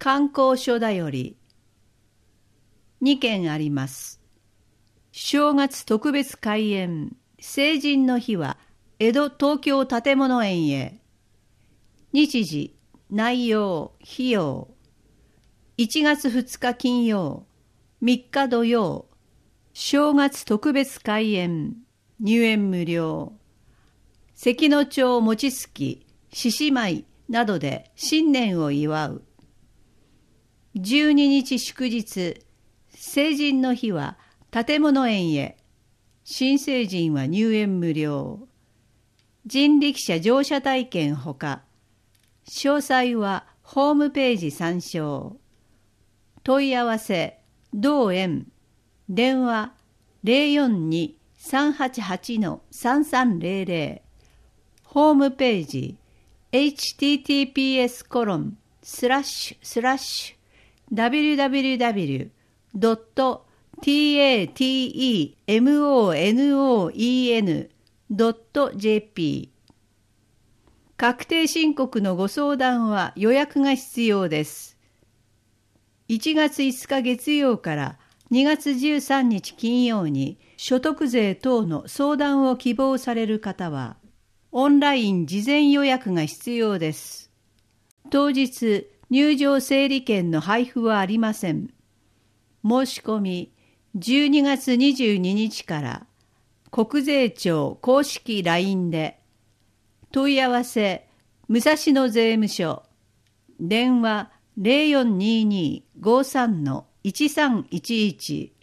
観光所だより2件あります。正月特別開演、成人の日は江戸東京建物園へ。日時、内容、費用。1月2日金曜、3日土曜、正月特別開演、入園無料。関野町餅つき、獅子舞などで新年を祝う。12日祝日、成人の日は建物園へ。新成人は入園無料。人力車乗車体験ほか。詳細はホームページ参照。問い合わせ、同園。電話 042-388-3300。ホームページ https://www.tatemonoen.jp。 確定申告のご相談は予約が必要です。1月5日月曜から2月13日金曜に所得税等の相談を希望される方は、オンライン事前予約が必要です。当日、入場整理券の配布はありません。申し込み、12月22日から国税庁公式 LINE で。問い合わせ、武蔵野税務署。電話 0422-53-1311。